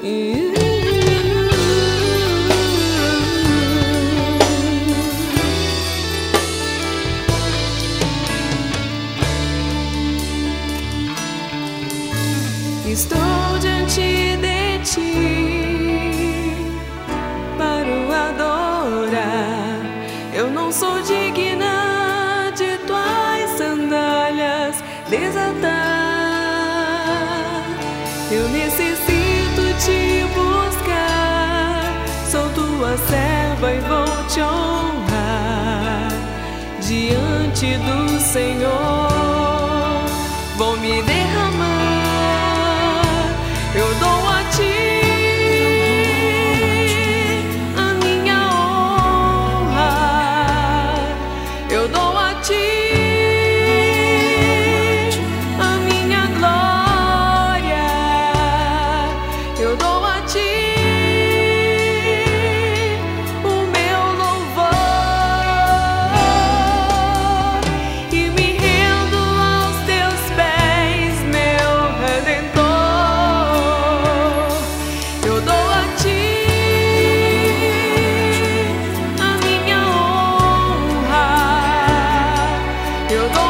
Estou diante de ti para o adorar. Eu não sou digna de tuas sandálias desatar. Eu necessito te buscar. Sou tua serva e vou te honrar diante do Senhor. Vou me derramar. Eu dou a ti a minha honra. Eu dou a ti a minha glória. Eu dou a ti o meu louvor e me rendo aos teus pés, meu Redentor. Eu dou